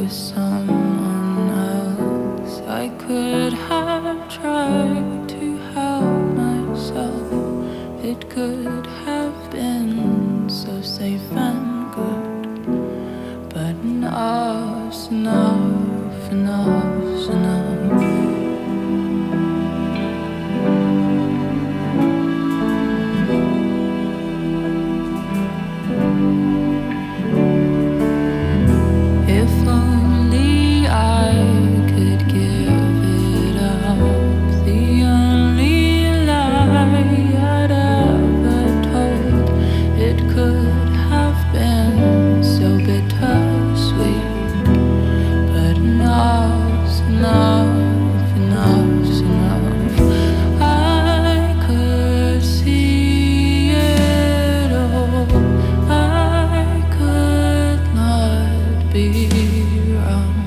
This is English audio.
with someone else. I could have tried to help myself. It could have been so safe and good, but enough's enough, enough's enough. If only I could give it up, the only lie I'd ever told. It could have been so bittersweet, but enough's enough, enough's enough. I could see it all. I could not be wrong.